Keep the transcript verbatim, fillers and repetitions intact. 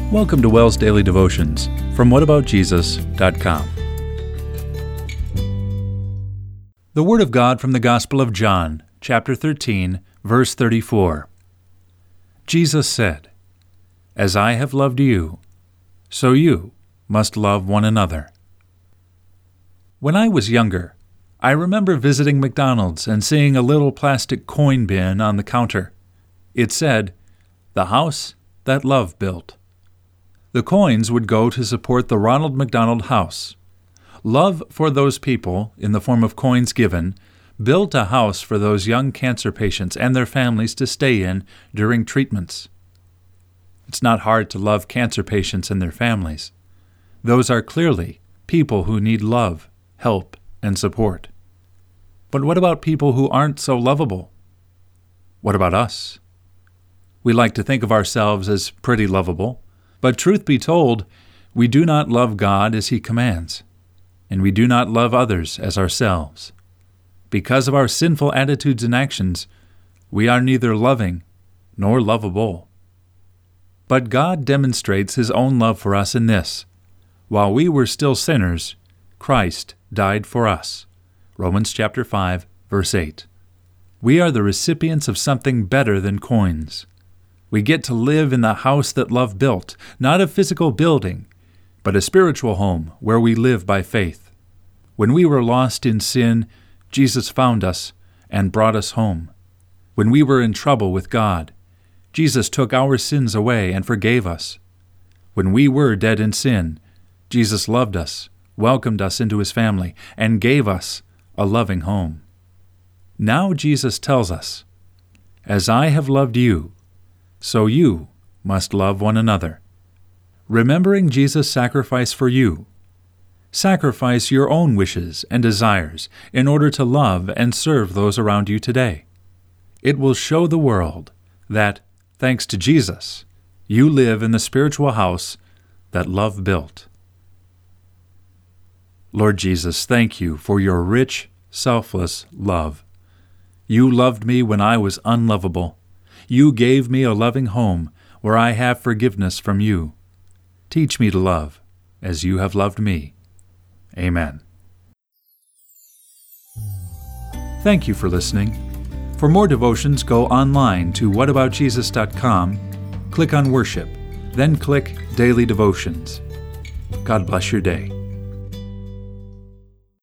Welcome to WELS Daily Devotions from what about jesus dot com. The Word of God from the Gospel of John, chapter thirteen, verse thirty-four. Jesus said, "As I have loved you, so you must love one another." When I was younger, I remember visiting McDonald's and seeing a little plastic coin bin on the counter. It said, "The house that love built." The coins would go to support the Ronald McDonald House. Love for those people, in the form of coins given, built a house for those young cancer patients and their families to stay in during treatments. It's not hard to love cancer patients and their families. Those are clearly people who need love, help, and support. But what about people who aren't so lovable? What about us? We like to think of ourselves as pretty lovable. But truth be told, we do not love God as He commands, and we do not love others as ourselves. Because of our sinful attitudes and actions, we are neither loving nor lovable. But God demonstrates His own love for us in this: while we were still sinners, Christ died for us. Romans chapter five, verse eight. We are the recipients of something better than coins. We get to live in the house that love built, not a physical building, but a spiritual home where we live by faith. When we were lost in sin, Jesus found us and brought us home. When we were in trouble with God, Jesus took our sins away and forgave us. When we were dead in sin, Jesus loved us, welcomed us into His family, and gave us a loving home. Now Jesus tells us, "As I have loved you, so you must love one another." Remembering Jesus' sacrifice for you, sacrifice your own wishes and desires in order to love and serve those around you today. It will show the world that, thanks to Jesus, you live in the spiritual house that love built. Lord Jesus, thank you for your rich, selfless love. You loved me when I was unlovable. You gave me a loving home where I have forgiveness from you. Teach me to love as you have loved me. Amen. Thank you for listening. For more devotions, go online to what about jesus dot com, click on Worship, then click Daily Devotions. God bless your day.